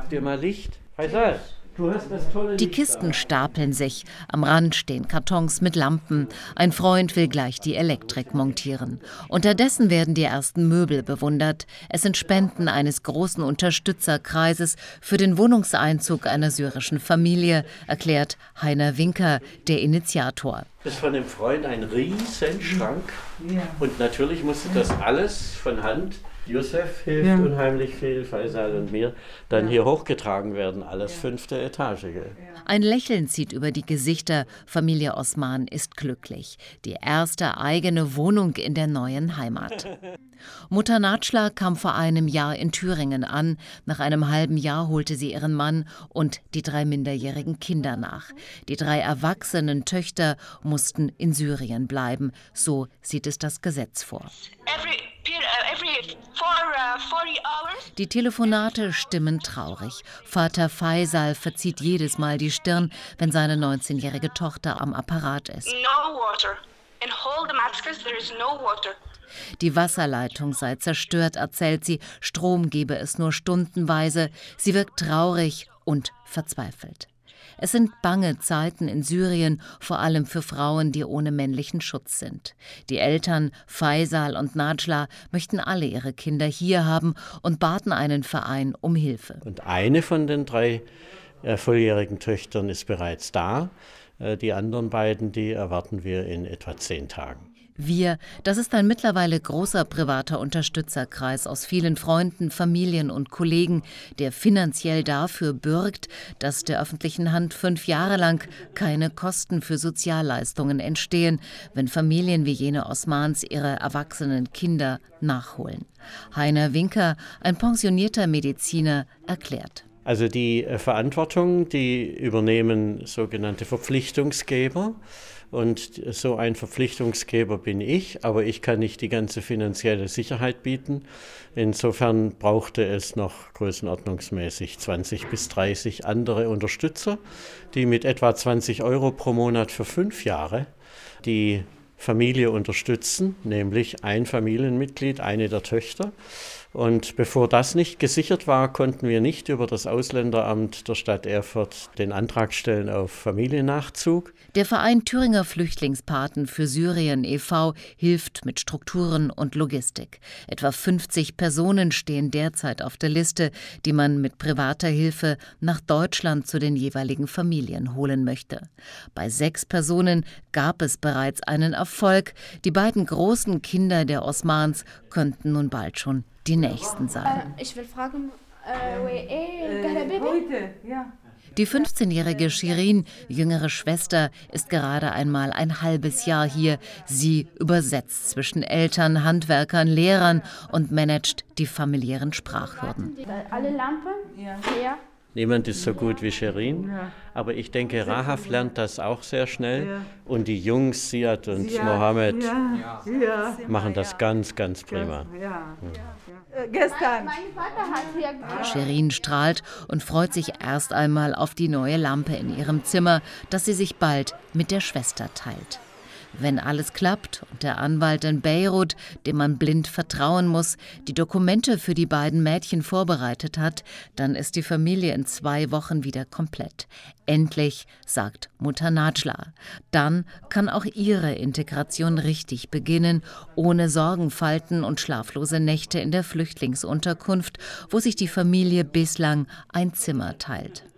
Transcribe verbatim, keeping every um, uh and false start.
Habt ihr mal Licht? Faisal, du hast das tolle Licht. Die Kisten stapeln sich. Am Rand stehen Kartons mit Lampen. Ein Freund will gleich die Elektrik montieren. Unterdessen werden die ersten Möbel bewundert. Es sind Spenden eines großen Unterstützerkreises für den Wohnungseinzug einer syrischen Familie, erklärt Heiner Winker, der Initiator. Das ist von einem Freund ein riesen Schrank. Und natürlich musste das alles von Hand, Youssef hilft ja. unheimlich viel, Faisal und mir, dann ja. hier hochgetragen werden, alles ja. fünfte Etage. Gell? Ein Lächeln zieht über die Gesichter. Familie Osman ist glücklich. Die erste eigene Wohnung in der neuen Heimat. Mutter Nadschla kam vor einem Jahr in Thüringen an. Nach einem halben Jahr holte sie ihren Mann und die drei minderjährigen Kinder nach. Die drei erwachsenen Töchter mussten in Syrien bleiben. So sieht es das Gesetz vor. Die Telefonate stimmen traurig. Vater Faisal verzieht jedes Mal die Stirn, wenn seine neunzehnjährige Tochter am Apparat ist. Die Wasserleitung sei zerstört, erzählt sie. Strom gebe es nur stundenweise. Sie wirkt traurig und verzweifelt. Es sind bange Zeiten in Syrien, vor allem für Frauen, die ohne männlichen Schutz sind. Die Eltern, Faisal und Nadschla, möchten alle ihre Kinder hier haben und baten einen Verein um Hilfe. Und eine von den drei äh, volljährigen Töchtern ist bereits da. Äh, die anderen beiden, die erwarten wir in etwa zehn Tagen. Wir, das ist ein mittlerweile großer privater Unterstützerkreis aus vielen Freunden, Familien und Kollegen, der finanziell dafür bürgt, dass der öffentlichen Hand fünf Jahre lang keine Kosten für Sozialleistungen entstehen, wenn Familien wie jene Osmans ihre erwachsenen Kinder nachholen. Heiner Winker, ein pensionierter Mediziner, erklärt. Also die Verantwortung, die übernehmen sogenannte Verpflichtungsgeber. Und so ein Verpflichtungsgeber bin ich, aber ich kann nicht die ganze finanzielle Sicherheit bieten. Insofern brauchte es noch größenordnungsmäßig zwanzig bis dreißig andere Unterstützer, die mit etwa zwanzig Euro pro Monat für fünf Jahre die Familie unterstützen, nämlich ein Familienmitglied, eine der Töchter. Und bevor das nicht gesichert war, konnten wir nicht über das Ausländeramt der Stadt Erfurt den Antrag stellen auf Familiennachzug. Der Verein Thüringer Flüchtlingspaten für Syrien e V hilft mit Strukturen und Logistik. Etwa fünfzig Personen stehen derzeit auf der Liste, die man mit privater Hilfe nach Deutschland zu den jeweiligen Familien holen möchte. Bei sechs Personen gab es bereits einen Erfolg. Die beiden großen Kinder der Osmans könnten nun bald schon die Nächsten sein. Ich will fragen, äh, heute, ja. Die fünfzehnjährige Shirin, jüngere Schwester, ist gerade einmal ein halbes Jahr hier. Sie übersetzt zwischen Eltern, Handwerkern, Lehrern und managt die familiären Sprachhürden. Alle Lampen? Ja. Ja. Niemand ist so gut wie Shirin, aber ich denke, Rahaf lernt das auch sehr schnell. Und die Jungs, Siad und Mohammed, machen das ganz, ganz prima. Gestern. Mein Vater hat hier Shirin strahlt und freut sich erst einmal auf die neue Lampe in ihrem Zimmer, das sie sich bald mit der Schwester teilt. Wenn alles klappt und der Anwalt in Beirut, dem man blind vertrauen muss, die Dokumente für die beiden Mädchen vorbereitet hat, dann ist die Familie in zwei Wochen wieder komplett. Endlich, sagt Mutter Nadschla. Dann kann auch ihre Integration richtig beginnen, ohne Sorgenfalten und schlaflose Nächte in der Flüchtlingsunterkunft, wo sich die Familie bislang ein Zimmer teilt.